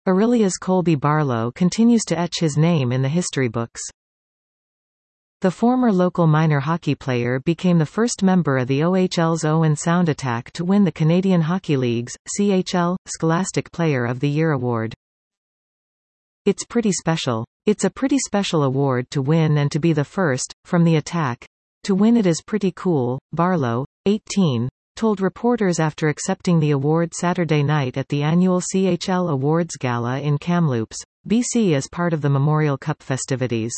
Aurelius Colby Barlow continues to etch his name in the history books. The former local minor hockey player became the first member of the OHL's Owen Sound Attack to win the Canadian Hockey League's CHL Scholastic Player of the Year award. It's pretty special. It's a pretty special award to win and to be the first, from the Attack. To win it is pretty cool, Barlow, 18, told reporters after accepting the award Saturday night at the annual CHL Awards Gala in Kamloops, BC as part of the Memorial Cup festivities.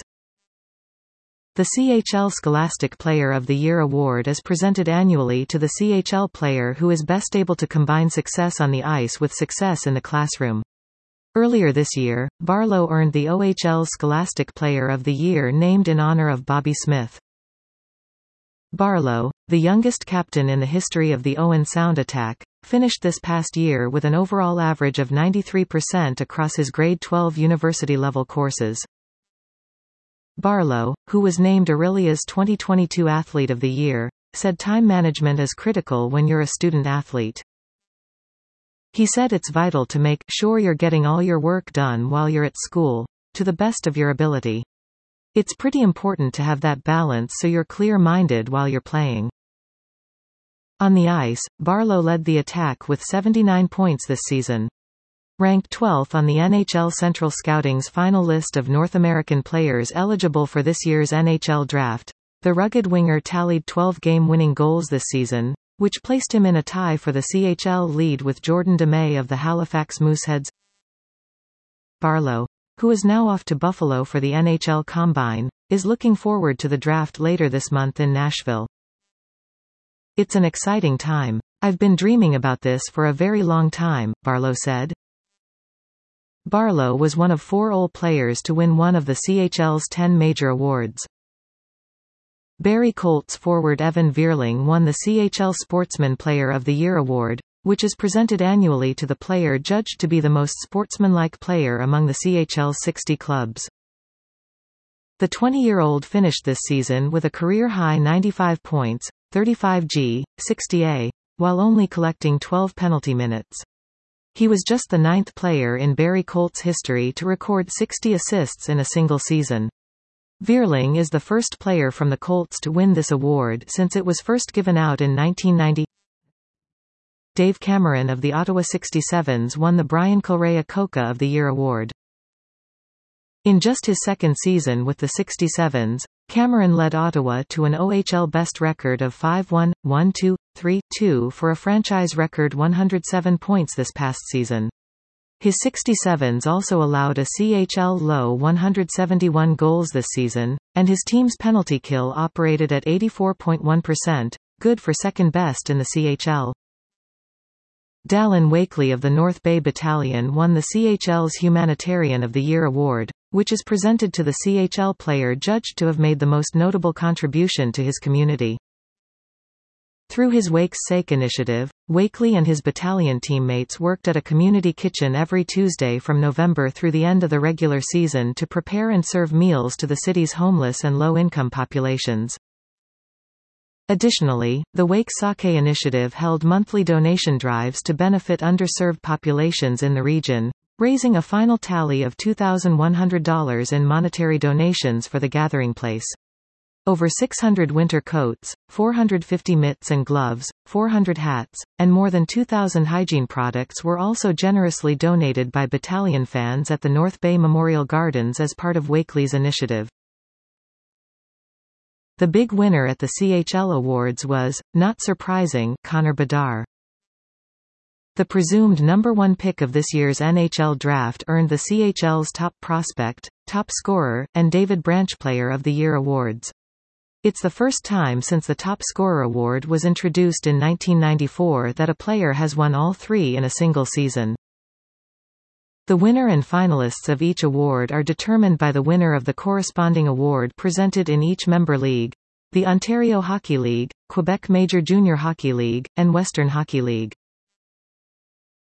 The CHL Scholastic Player of the Year award is presented annually to the CHL player who is best able to combine success on the ice with success in the classroom. Earlier this year, Barlow earned the OHL Scholastic Player of the Year named in honor of Bobby Smith. Barlow, the youngest captain in the history of the Owen Sound Attack, finished this past year with an overall average of 93% across his grade 12 university-level courses. Barlow, who was named Aurelia's 2022 Athlete of the Year, said time management is critical when you're a student athlete. He said it's vital to make sure you're getting all your work done while you're at school, to the best of your ability. It's pretty important to have that balance so you're clear-minded while you're playing. On the ice, Barlow led the Attack with 79 points this season. Ranked 12th on the NHL Central Scouting's final list of North American players eligible for this year's NHL draft, the rugged winger tallied 12 game-winning goals this season, which placed him in a tie for the CHL lead with Jordan Demay of the Halifax Mooseheads. Barlow, who is now off to Buffalo for the NHL Combine, is looking forward to the draft later this month in Nashville. It's an exciting time. I've been dreaming about this for a very long time, Barlow said. Barlow was one of 4 OL players to win one of the CHL's 10 major awards. Barrie Colts forward Evan Vierling won the CHL Sportsman Player of the Year award, which is presented annually to the player judged to be the most sportsmanlike player among the CHL's 60 clubs. The 20-year-old finished this season with a career-high 95 points, 35 G, 60 A, while only collecting 12 penalty minutes. He was just the 9th player in Barrie Colts history to record 60 assists in a single season. Vierling is the first player from the Colts to win this award since it was first given out in 1990. Dave Cameron of the Ottawa 67s won the Brian Correa Coca of the Year award. In just his second season with the 67s, Cameron led Ottawa to an OHL best record of 5-1, 1-2, 3-2 for a franchise record 107 points this past season. His 67s also allowed a CHL low 171 goals this season, and his team's penalty kill operated at 84.1%, good for second best in the CHL. Dallin Wakely of the North Bay Battalion won the CHL's Humanitarian of the Year award, which is presented to the CHL player judged to have made the most notable contribution to his community. Through his Wake's Sake initiative, Wakely and his battalion teammates worked at a community kitchen every Tuesday from November through the end of the regular season to prepare and serve meals to the city's homeless and low-income populations. Additionally, the Wake Sake initiative held monthly donation drives to benefit underserved populations in the region, raising a final tally of $2,100 in monetary donations for the gathering place. Over 600 winter coats, 450 mitts and gloves, 400 hats, and more than 2,000 hygiene products were also generously donated by battalion fans at the North Bay Memorial Gardens as part of Wakely's initiative. The big winner at the CHL Awards was, not surprising, Connor Bedard. The presumed number 1 pick of this year's NHL draft earned the CHL's top prospect, top scorer, and David Branch Player of the Year awards. It's the first time since the Top Scorer award was introduced in 1994 that a player has won all 3 in a single season. The winner and finalists of each award are determined by the winner of the corresponding award presented in each member league: the Ontario Hockey League, Quebec Major Junior Hockey League, and Western Hockey League.